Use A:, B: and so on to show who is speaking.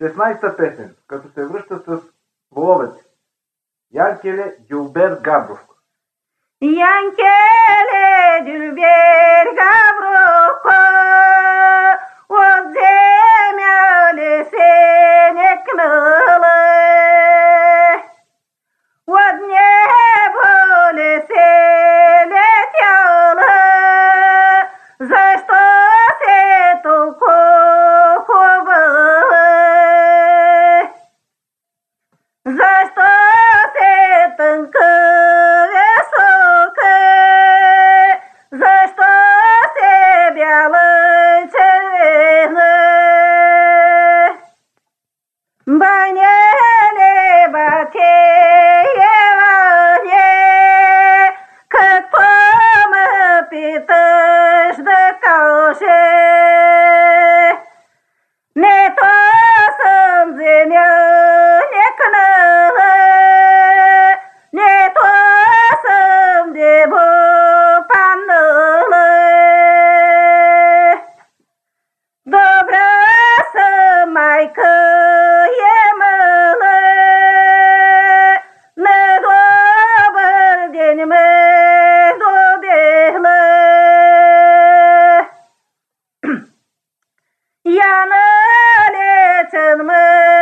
A: 16-та песен, като се връща с воловец. Янкеле Дюлбер Габров.
B: Янкеле Дюлбер Габров, от земя сене кнъла, от небо се летяла, защо се толкова хубава? Защо се тънка висока? Защо се бяла червена? Баняне Батееване, какво ме питаш да кажа? Не то съм земя, не кнала, не то съм дебо панала. Добра съм майка емала, на добър ден ме добила. Я налечен ме